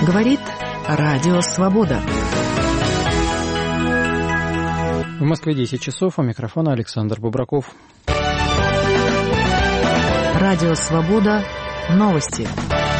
Говорит Радио Свобода. В Москве 10 часов, у микрофона Александр Бубраков. Радио Свобода. Новости.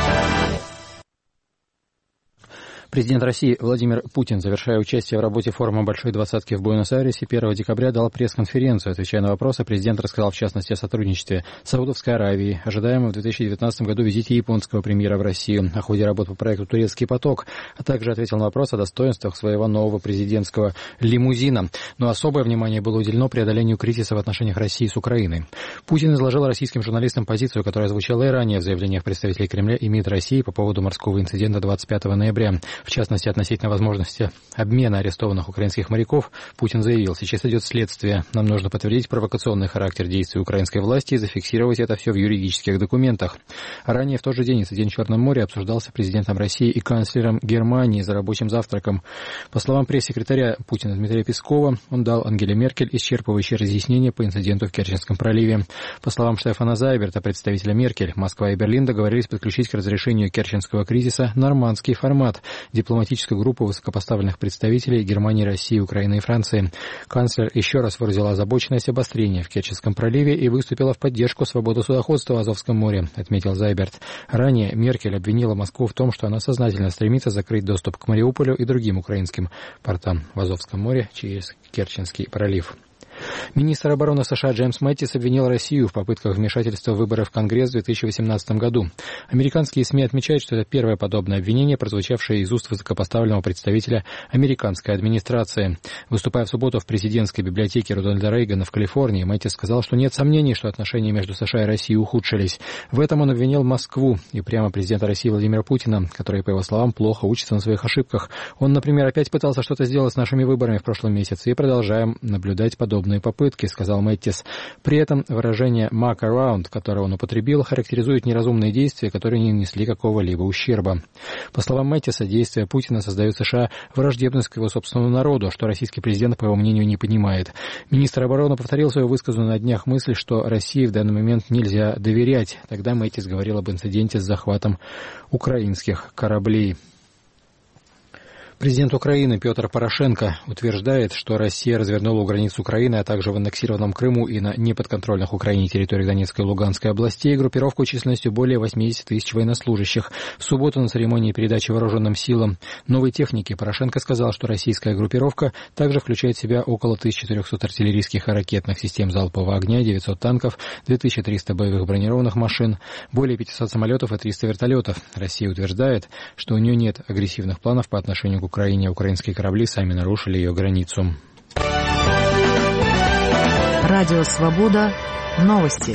Президент России Владимир Путин, завершая участие в работе форума «Большой двадцатки» в Буэнос-Айресе, 1 декабря дал пресс-конференцию. Отвечая на вопросы, президент рассказал в частности о сотрудничестве с Саудовской Аравией, ожидаемом в 2019 году визите японского премьера в Россию, о ходе работы по проекту «Турецкий поток», а также ответил на вопрос о достоинствах своего нового президентского лимузина. Но особое внимание было уделено преодолению кризиса в отношениях России с Украиной. Путин изложил российским журналистам позицию, которая звучала и ранее в заявлениях представителей Кремля и МИД России по поводу морского инцидента 25 ноября. В частности, относительно возможности обмена арестованных украинских моряков, Путин заявил: сейчас идет следствие. Нам нужно подтвердить провокационный характер действий украинской власти и зафиксировать это все в юридических документах. Ранее в тот же день инцидент в Черном море обсуждался президентом России и канцлером Германии за рабочим завтраком. По словам пресс-секретаря Путина Дмитрия Пескова, он дал Ангеле Меркель исчерпывающие разъяснения по инциденту в Керченском проливе. По словам Штефана Зайберта, представителя Меркель, Москва и Берлин договорились подключить к разрешению керченского кризиса нормандский формат – дипломатическую группу высокопоставленных представителей Германии, России, Украины и Франции. Канцлер еще раз выразила озабоченность обострения в Керченском проливе и выступила в поддержку свободы судоходства в Азовском море, отметил Зайберт. Ранее Меркель обвинила Москву в том, что она сознательно стремится закрыть доступ к Мариуполю и другим украинским портам в Азовском море через Керченский пролив. Министр обороны США Джеймс Мэттис обвинил Россию в попытках вмешательства в выборы в Конгресс в 2018 году. Американские СМИ отмечают, что это первое подобное обвинение, прозвучавшее из уст высокопоставленного представителя американской администрации. Выступая в субботу в президентской библиотеке Рональда Рейгана в Калифорнии, Мэттис сказал, что нет сомнений, что отношения между США и Россией ухудшились. В этом он обвинил Москву и прямо президента России Владимира Путина, который, по его словам, плохо учится на своих ошибках. Он, например, опять пытался что-то сделать с нашими выборами в прошлом месяце, и продолжаем наблюдать подобные попытки, сказал Мэттис. При этом выражение «muck around», которое он употребил, характеризует неразумные действия, которые не нанесли какого-либо ущерба. По словам Мэттиса, действия Путина создают США враждебность к его собственному народу, что российский президент, по его мнению, не понимает. Министр обороны повторил свою высказанную на днях мысль, что России в данный момент нельзя доверять. Тогда Мэттис говорил об инциденте с захватом украинских кораблей. Президент Украины Петр Порошенко утверждает, что Россия развернула у границ Украины, а также в аннексированном Крыму и на неподконтрольных Украине территориях Донецкой и Луганской областей группировку численностью более 80 тысяч военнослужащих. В субботу на церемонии передачи вооруженным силам новой техники Порошенко сказал, что российская группировка также включает в себя около 1400 артиллерийских и ракетных систем залпового огня, 900 танков, 2300 боевых бронированных машин, более 500 самолетов и 300 вертолетов. Россия утверждает, что у нее нет агрессивных планов по отношению к Украине, украинские корабли сами нарушили ее границу. Радио Свобода. Новости.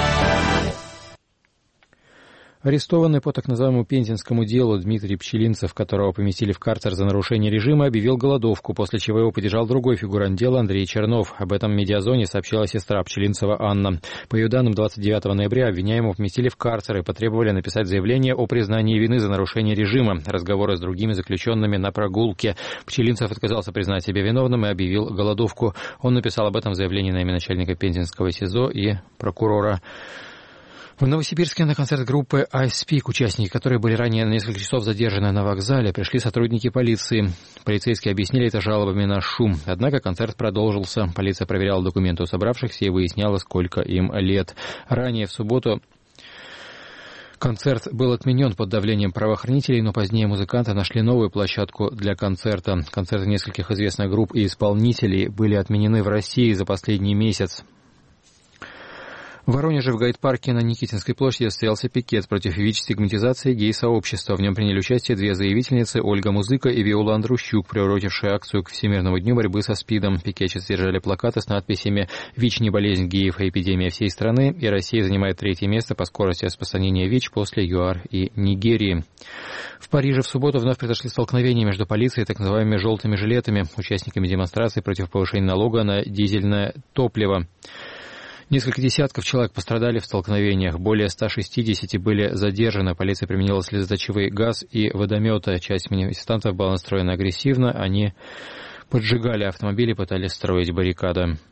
Арестованный по так называемому пензенскому делу Дмитрий Пчелинцев, которого поместили в карцер за нарушение режима, объявил голодовку, после чего его поддержал другой фигурант дела Андрей Чернов. Об этом в «Медиазоне» сообщила сестра Пчелинцева Анна. По ее данным, 29 ноября обвиняемого поместили в карцер и потребовали написать заявление о признании вины за нарушение режима. Разговоры с другими заключенными на прогулке. Пчелинцев отказался признать себя виновным и объявил голодовку. Он написал об этом в заявлении на имя начальника Пензенского СИЗО и прокурора. В Новосибирске на концерт группы Ice Peak, участники которой были ранее на несколько часов задержаны на вокзале, пришли сотрудники полиции. Полицейские объяснили это жалобами на шум. Однако концерт продолжился. Полиция проверяла документы у собравшихся и выясняла, сколько им лет. Ранее в субботу концерт был отменен под давлением правоохранителей, но позднее музыканты нашли новую площадку для концерта. Концерты нескольких известных групп и исполнителей были отменены в России за последний месяц. В Воронеже в гайд-парке на Никитинской площади состоялся пикет против ВИЧ-стигматизации гей-сообщества. В нем приняли участие две заявительницы: Ольга Музыка и Виола Андрущук, приурочившие акцию к Всемирному дню борьбы со СПИДом. Пикетчицы держали плакаты с надписями «ВИЧ не болезнь геев, а эпидемия всей страны», и Россия занимает 3-е место по скорости распространения ВИЧ после ЮАР и Нигерии. В Париже в субботу вновь произошли столкновения между полицией и так называемыми «желтыми жилетами», участниками демонстрации против повышения налога на дизельное топливо. Несколько десятков человек пострадали в столкновениях, более 160 были задержаны. Полиция применила слезоточивый газ и водометы. Часть манифестантов была настроена агрессивно, они поджигали автомобили, пытались строить баррикады.